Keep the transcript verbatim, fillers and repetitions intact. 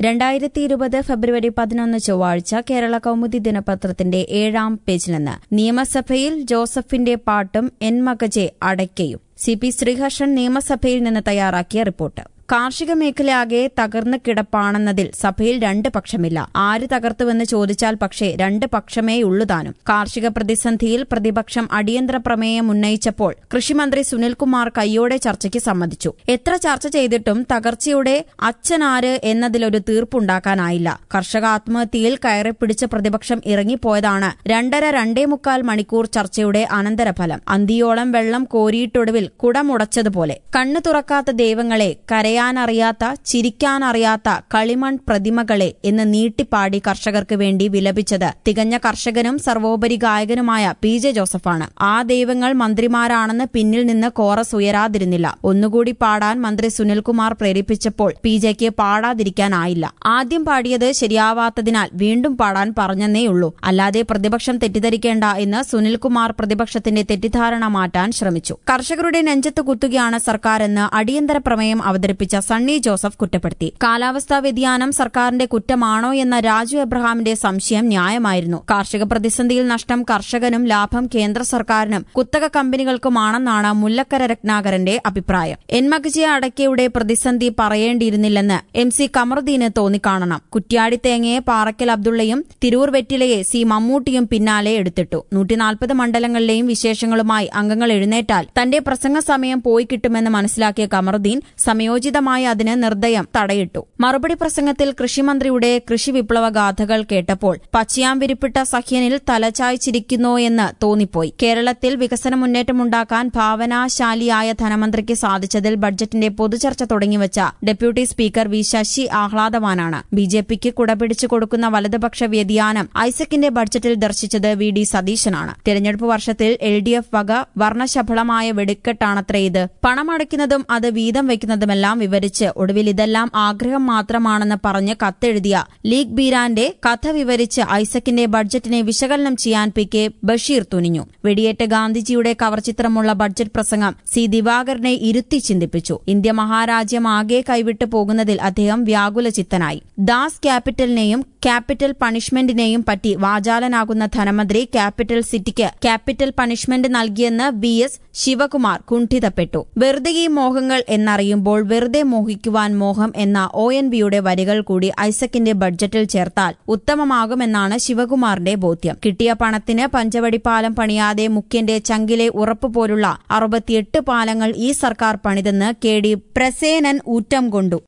രണ്ടായിരത്തി ഇരുപത് ഫെബ്രുവരി പതിനൊന്ന് ചൊവ്വാഴ്ച കേരള കൗമുദി ദിനപത്രത്തിന്റെ ഏഴാം പേജിൽ നിന്ന് നിയമസഭയിൽ ജോസഫിന്റെ പാട്ടും എൻ മകജെ അടയ്ക്കയും. സി പി ശ്രീഹർഷൻ നിയമസഭയിൽ നിന്ന് തയ്യാറാക്കിയ റിപ്പോർട്ട്. കാർഷിക മേഖലയാകെ തകർന്നു കിടപ്പാണെന്നതിൽ സഭയിൽ രണ്ട് പക്ഷമില്ല. ആര് തകർത്തുവെന്ന് ചോദിച്ചാൽ പക്ഷേ രണ്ട് പക്ഷമേയുള്ളൂതാനും. കാർഷിക പ്രതിസന്ധിയിൽ പ്രതിപക്ഷം അടിയന്തര പ്രമേയം ഉന്നയിച്ചപ്പോൾ കൃഷിമന്ത്രി സുനിൽകുമാർ കയ്യോടെ ചർച്ചയ്ക്ക് സമ്മതിച്ചു. എത്ര ചർച്ച ചെയ്തിട്ടും തകർച്ചയുടെ അച്ഛനാര് എന്നതിലൊരു തീർപ്പുണ്ടാക്കാനായില്ല. കർഷക ആത്മഹത്യയിൽ കയറിപ്പിടിച്ച പ്രതിപക്ഷം ഇറങ്ങിപ്പോയതാണ് രണ്ടര രണ്ടേ മുക്കാൽ മണിക്കൂർ ചർച്ചയുടെ അനന്തരഫലം. അന്തിയോളം വെള്ളം കോരിയിട്ടൊടുവിൽ കുടമുടച്ചതുപോലെ. കണ്ണു തുറക്കാത്ത ദൈവങ്ങളെ, കരയാൻ ാനറിയാത്ത ചിരിക്കാനറിയാത്ത കളിമൺ പ്രതിമകളെ എന്ന് നീട്ടിപ്പാടി കർഷകർക്ക് വേണ്ടി വിലപിച്ചത് തികഞ്ഞ കർഷകനും സർവോപരി ഗായകനുമായ പി ജെ ജോസഫാണ്. ആ ദൈവങ്ങൾ മന്ത്രിമാരാണെന്ന് പിന്നിൽ നിന്ന് കോറസ് ഉയരാതിരുന്നില്ല. ഒന്നുകൂടി പാടാൻ മന്ത്രി സുനിൽകുമാർ പ്രേരിപ്പിച്ചപ്പോൾ പി ജെക്ക് പാടാതിരിക്കാനായില്ല. ആദ്യം പാടിയത് ശരിയാവാത്തതിനാൽ വീണ്ടും പാടാൻ പറഞ്ഞെന്നേയുള്ളൂ. അല്ലാതെ പ്രതിപക്ഷം തെറ്റിദ്ധരിക്കേണ്ട എന്ന് സുനിൽകുമാർ പ്രതിപക്ഷത്തിന്റെ തെറ്റിദ്ധാരണ മാറ്റാൻ ശ്രമിച്ചു. കർഷകരുടെ നെഞ്ചത്ത് കുത്തുകയാണ് സർക്കാരെന്ന് അടിയന്തര പ്രമേയം അവതരിപ്പിച്ച സണ്ണി ജോസഫ് കുറ്റപ്പെടുത്തി. കാലാവസ്ഥാ വ്യതിയാനം സർക്കാരിന്റെ കുറ്റമാണോ എന്ന രാജു എബ്രഹാമിന്റെ സംശയം ന്യായമായിരുന്നു. കാർഷിക പ്രതിസന്ധിയിൽ നഷ്ടം കർഷകനും ലാഭം കേന്ദ്ര സർക്കാരിനും കുത്തക കമ്പനികൾക്കുമാണെന്നാണ് മുല്ലക്കര രത്നാകരന്റെ അഭിപ്രായം. എൻ മകജെ അടയ്ക്കയുടെ പ്രതിസന്ധി പറയേണ്ടിയിരുന്നില്ലെന്ന് എം സി കമറുദ്ദീന് തോന്നിക്കാണണം. കുറ്റ്യാടി തേങ്ങയെ പാറയ്ക്കൽ അബ്ദുള്ളയും തിരൂർ വെറ്റിലയെ സി മമ്മൂട്ടിയും പിന്നാലെ എടുത്തിട്ടു. നൂറ്റിനാൽപ്പത് മണ്ഡലങ്ങളിലെയും വിശേഷങ്ങളുമായി അംഗങ്ങൾ എഴുന്നേറ്റാൽ തന്റെ പ്രസംഗ സമയം പോയി കിട്ടുമെന്ന് മനസ്സിലാക്കിയ കമറുദ്ദീൻ സമയോചിതമായി അതിന് നിർദ്ദയം തടയിട്ടു. മറുപടി പ്രസംഗത്തിൽ കൃഷിമന്ത്രിയുടെ കൃഷി വിപ്ലവ ഗാഥകൾ കേട്ടപ്പോൾ പച്ചയാം വിരിപ്പിട്ട സഹ്യനിൽ തലചായ്ച്ചിരിക്കുന്നോ എന്ന് തോന്നിപ്പോയി. കേരളത്തിൽ വികസന മുന്നേറ്റമുണ്ടാക്കാൻ ഭാവനാശാലിയായ ധനമന്ത്രിക്ക് സാധിച്ചതിൽ ബഡ്ജറ്റിന്റെ പൊതുചർച്ച തുടങ്ങിവച്ച ഡെപ്യൂട്ടി സ്പീക്കർ വി ശശി ആഹ്ലാദവാനാണ്. ബി ജെ പിക്ക് കുടപിടിച്ചു കൊടുക്കുന്ന വലതുപക്ഷ വ്യതിയാനം ഐസക്കിന്റെ ബഡ്ജറ്റിൽ ദർശിച്ചത് വി ഡി സതീശനാണ്. തെരഞ്ഞെടുപ്പ് വർഷത്തിൽ എൽ ഡി എഫ് വക വർണ്ണശബളമായ വെടിക്കെട്ടാണത്രേ ഇത്. പണമടയ്ക്കുന്നതും അത് വീതം വയ്ക്കുന്നതുമെല്ലാം വിവരിച്ച് ഒടുവിൽ ഇതെല്ലാം ആഗ്രഹം മാത്രമാണെന്ന് പറഞ്ഞ് കത്തെഴുതിയ ലീഗ് ബീരാന്റെ കഥ വിവരിച്ച് ഐസക്കിന്റെ ബഡ്ജറ്റിനെ വിശകലനം ചെയ്യാൻ പി കെ ബഷീർ തുനിഞ്ഞു. വെടിയേറ്റ ഗാന്ധിജിയുടെ കവർചിത്രമുള്ള ബഡ്ജറ്റ് പ്രസംഗം സി ദിവാകരനെ ഇരുത്തി ചിന്തിപ്പിച്ചു. ഇന്ത്യ മഹാരാജ്യം ആകെ കൈവിട്ടു പോകുന്നതിൽ അദ്ദേഹം വ്യാകുലചിത്തനായി. ദാസ് ക്യാപിറ്റലിനെയും ക്യാപിറ്റൽ പണിഷ്മെന്റിനെയും പറ്റി വാചാലനാകുന്ന ധനമന്ത്രി ക്യാപിറ്റൽ സിറ്റിക്ക് ക്യാപിറ്റൽ പണിഷ്മെന്റ് നൽകിയെന്ന് വി എസ് ശിവകുമാർ കുണ്ഠിതപ്പെട്ടു. വെറുതെ ഈ മോഹങ്ങൾ എന്നറിയുമ്പോൾ വെറുതെ മോഹിക്കുവാൻ മോഹം എന്ന ഒ എൻ വിയുടെ വരികൾ കൂടി ഐസക്കിന്റെ ബഡ്ജറ്റിൽ ചേർത്താൽ ഉത്തമമാകുമെന്നാണ് ശിവകുമാറിന്റെ ബോധ്യം. കിട്ടിയ പണത്തിന് പഞ്ചവടി പാലം പണിയാതെ മുഖ്യന്റെ ചങ്കിലെ ഉറപ്പുപോലുള്ള അറുപത്തിയെട്ട് പാലങ്ങൾ ഈ സർക്കാർ പണിതെന്ന് കെ ഡി പ്രസേനൻ ഊറ്റം കൊണ്ടു.